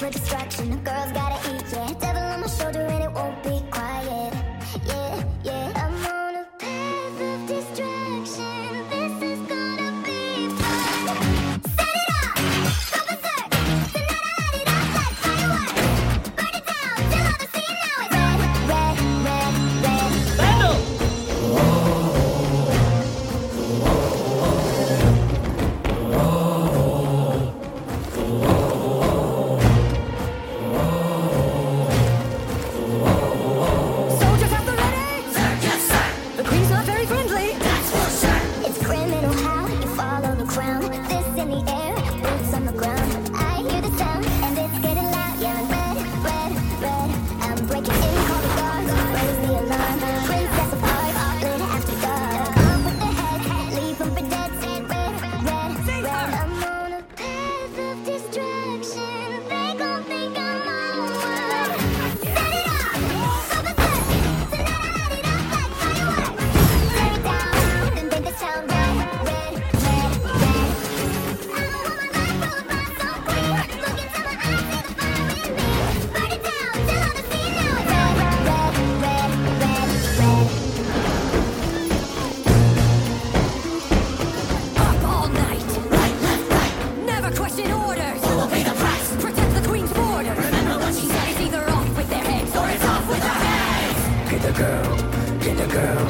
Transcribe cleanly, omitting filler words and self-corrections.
for destruction. The girls gotta eat, yeah. Devil on my shoulder and it won't be quiet. Yeah, yeah. I'm on a path of distraction. This is gonna be fun. Set it up, go berserk. Tonight I light it up like fireworks. Burn it down till all the scene now is red, red, red, red. Vandal! Soldiers at the ready! Sir, yes, sir! The queen's not very friendly. That's for sure! It's criminal how you follow the crown. Fists in the air, boots on the ground. I hear the sound and it's getting loud. Yelling red, red, red. I'm breaking in, call the guards. Raise the alarm. Princess apart, later after dark. Off with their heads, leave them for dead. Saying red, red, red. I'm on a path of distraction. They gon' think I'm on one. Set it up, go berserk. Tonight I light it up like fireworks. Burn it down, then paint this town red, red, red, red. I don't want my life full of blood so clean. Look into my eyes, see the fire in me. Burn it down till all the scene now is red, red, red, red, red. Up all night. Right, left, right. Never question orders. Who will pay the price? Protect the queen's borders. Remember what she said. It's either off with their heads or it's off with their heads. Get the girl, get the girl.